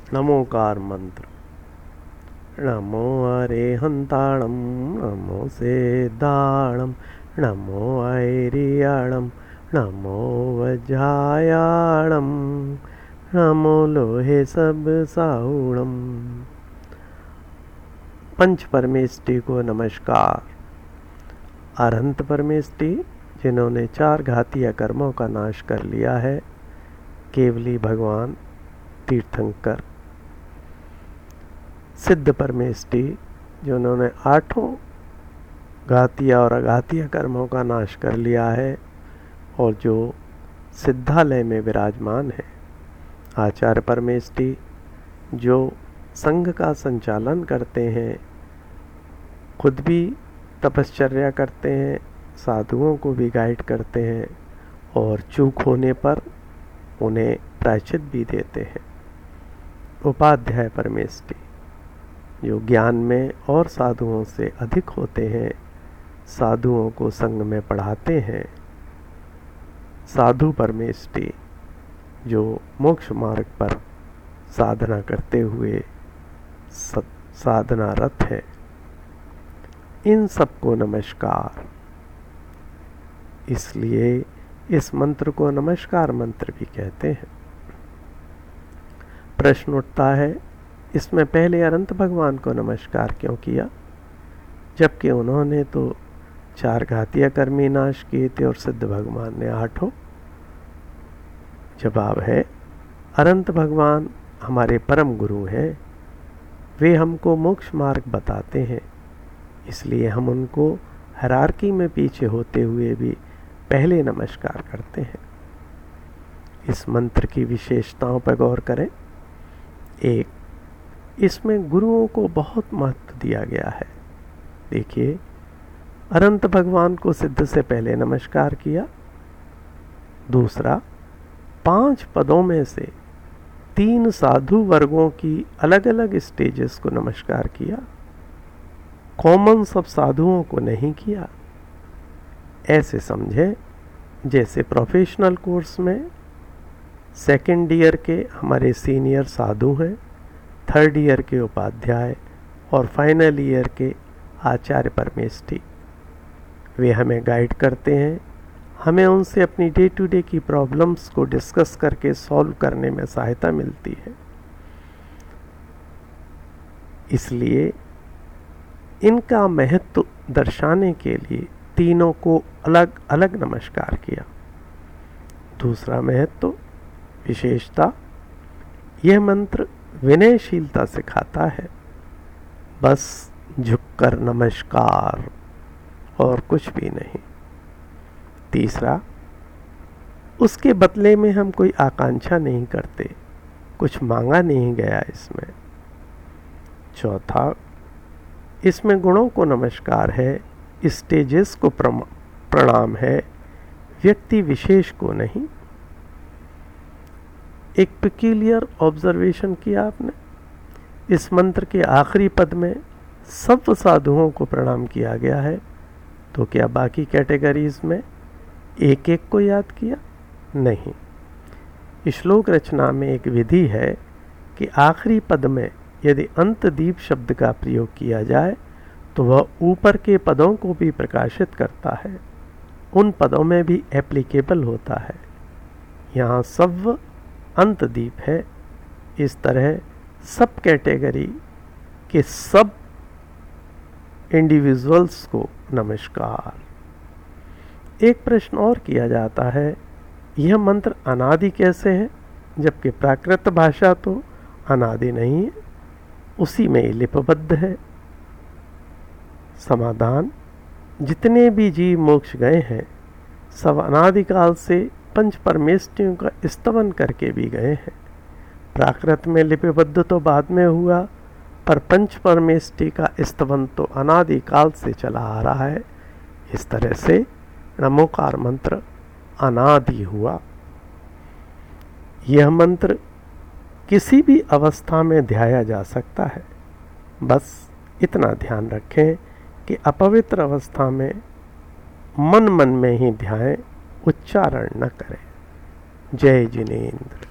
नमोकार मंत्र। नमो अरिहंताणं नमो सिद्धाणं नमो ऐरियाणं नमो वज्रायाणं नमो लोहे सब साहुणम। पंच परमेष्टि को नमस्कार। अरहंत परमेष्टि जिन्होंने 4 घातीय कर्मों का नाश कर लिया है, केवली भगवान तीर्थंकर। सिद्ध परमेष्टि जिन्होंने 8 घातीय और अघातीय कर्मों का नाश कर लिया है और जो सिद्धालय में विराजमान है। आचार्य परमेष्टि जो संघ का संचालन करते हैं, खुद भी तपश्चर्या करते हैं, साधुओं को भी गाइड करते हैं और चूक होने पर उन्हें प्रायश्चित भी देते हैं। उपाध्याय परमेष्टि जो ज्ञान में और साधुओं से अधिक होते हैं, साधुओं को संग में पढ़ाते हैं। साधु परमेष्टि जो मोक्ष मार्ग पर साधना करते हुए साधनारत है। इन सबको नमस्कार। इसलिए इस मंत्र को नमस्कार मंत्र भी कहते हैं। प्रश्न उठता है, इसमें पहले अनंत भगवान को नमस्कार क्यों किया, जबकि उन्होंने तो 4 घातीय कर्मी नाश किए थे और सिद्ध भगवान ने 8। जवाब है, अनंत भगवान हमारे परम गुरु हैं। वे हमको मोक्ष मार्ग बताते हैं, इसलिए हम उनको हायरार्की में पीछे होते हुए भी पहले नमस्कार करते हैं। इस मंत्र की विशेषताओं पर गौर करें। 1, इसमें गुरुओं को बहुत महत्व दिया गया है। देखिए, अनंत भगवान को सिद्ध से पहले नमस्कार किया। दूसरा, 5 पदों में से 3 साधु वर्गों की अलग अलग स्टेजेस को नमस्कार किया। कॉमन सब साधुओं को नहीं किया। ऐसे समझे जैसे प्रोफेशनल कोर्स में 2nd ईयर के हमारे सीनियर साधु हैं, 3rd ईयर के उपाध्याय और फाइनल ईयर के आचार्य परमेष्टि। वे हमें गाइड करते हैं, हमें उनसे अपनी डे टू डे की प्रॉब्लम्स को डिस्कस करके सॉल्व करने में सहायता मिलती है। इसलिए इनका महत्व दर्शाने के लिए तीनों को अलग अलग नमस्कार किया। दूसरा महत्व, विशेषता, यह मंत्र विनयशीलता सिखाता है। बस झुककर नमस्कार और कुछ भी नहीं। तीसरा, उसके बदले में हम कोई आकांक्षा नहीं करते, कुछ मांगा नहीं गया इसमें। चौथा, इसमें गुणों को नमस्कार है, स्टेजेस को प्रणाम है, व्यक्ति विशेष को नहीं। एक पेक्यूलियर ऑब्जर्वेशन किया आपने, इस मंत्र के आखिरी पद में सब साधुओं को प्रणाम किया गया है, तो क्या बाकी कैटेगरीज में एक एक को याद किया? नहीं। श्लोक रचना में एक विधि है कि आखिरी पद में यदि अंतदीप शब्द का प्रयोग किया जाए तो वह ऊपर के पदों को भी प्रकाशित करता है, उन पदों में भी एप्लीकेबल होता है। यहाँ सब अंतदीप है। इस तरह सब कैटेगरी के सब इंडिविजुअल्स को नमस्कार। एक प्रश्न और किया जाता है, यह मंत्र अनादि कैसे है, जबकि प्राकृत भाषा तो अनादि नहीं है, उसी में लिपिबद्ध है। समाधान, जितने भी जीव मोक्ष गए हैं सब अनादिकाल से पंच परमेष्टियों का स्तवन करके भी गए हैं। प्राकृत में लिपिबद्ध तो बाद में हुआ, पर पंच परमेष्टि का स्तवन तो अनादिकाल से चला आ रहा है। इस तरह से नमोकार मंत्र अनादि हुआ। यह मंत्र किसी भी अवस्था में ध्याया जा सकता है। बस इतना ध्यान रखें कि अपवित्र अवस्था में मन में ही ध्याएं, उच्चारण न करें। जय जिनेंद्र।